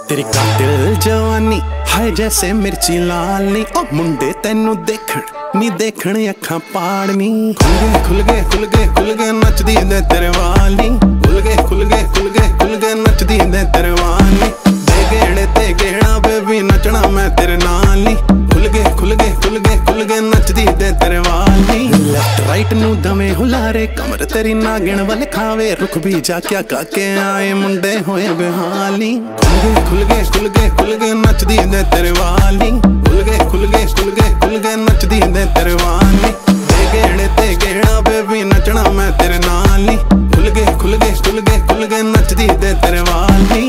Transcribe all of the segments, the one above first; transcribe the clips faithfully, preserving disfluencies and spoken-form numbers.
तेरी कातिल जवानी हाय जैसे मिर्ची लाल नी ओ मुंडे तेनू देखण नी देखण अखां पाड़ नी खुल गए खुल गए खुल गए खुल गए नचदी दे तेरे वाल नी खुल गए खुल गए खुल गए खुल गए नचदी दे तेरे वाल नी दे गेड़े ते गेड़ा बेबी नचना मैं तेरे नाल नी खुल गए खुल गए खुल गए खुल गए नचदी दे तेरे वाल नी लेफ्ट राइट नू दमे हुलारे कमर तेरी नागिण वल खावे रुख भी जा क्या काके आए मुंडे होए बेहाल नी खुल गए खुल गए खुल गए नचदी दे तेरे वाल नी खुल गए खुल गए खुल गए खुल गए नचदी दे तेरे वाल नी दे गेड़े ते गेड़ा बेबी नचना मैं तेरे नाल नी खुल गए खुल गए खुल गए खुल गए नचदी दे तेरे वाल नी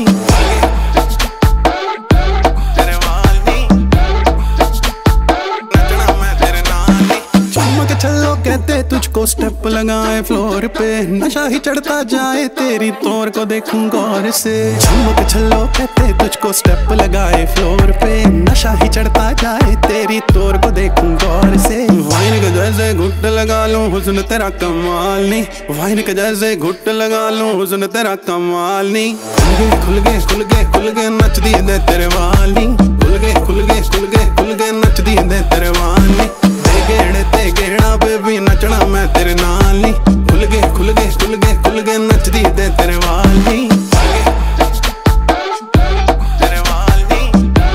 चलो कहते तुझको स्टेप लगाए फ्लोर पे नशा ही चढ़ता जाए तेरी तौर को देखूं गौर से चमक चलो कहते तुझको स्टेप लगाए फ्लोर पे नशा ही चढ़ता जाए तेरी तौर को देखूं गौर से वाइन के जैसे घुट लगा लूं हुस्न तेरा कमाल नी वाइन के जैसे घुट लगा लूं हुस्न तेरा कमाल नी खुल गए खुल गए खुल गए नचदी दे तेरे वाल नी खुल गए खुल गए खुल गए खुल गए नचदी दे तेरे वाल नी गेड़े ते गेड़ा बेबी नचना मैं तेरे नाल नी खुल गए खुल गए खुल गए खुल गए नचदी दे तेरे वाल नी तेरे वाल नी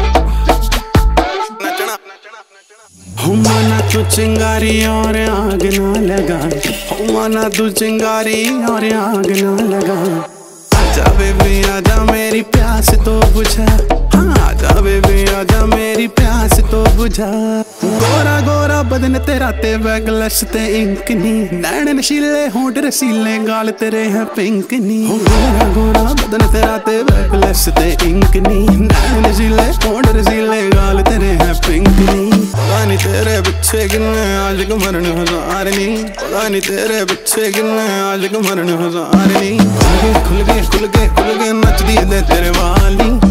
नचना हो माना तू चिंगारी और आग ना लगा हो माना तू चिंगारी और आग ना लगा आजा बेबी आजा मेरी प्यास तो बुझा हाँ आजा बेबी आजा मेरी प्यास तो बुझा गोरा गोरा बदन तेरा ते बैगलस ते इंक नी नैन नशीले होंठ रसीले गाल तेरे हैं पिंक नी गोरा गोरा बदन तेरा ते बैगलस ते इंक नी नैन नशीले होंठ रसीले गाल तेरे हैं पिंक नी पता नहीं तेरे पीछे किन्ने आज मरण हजार नी पता नहीं तेरे पीछे किन्ने आज मरण हजार नी खुल गए खुल गए खुल गए खुल गए नचदी दे तेरे वाल नी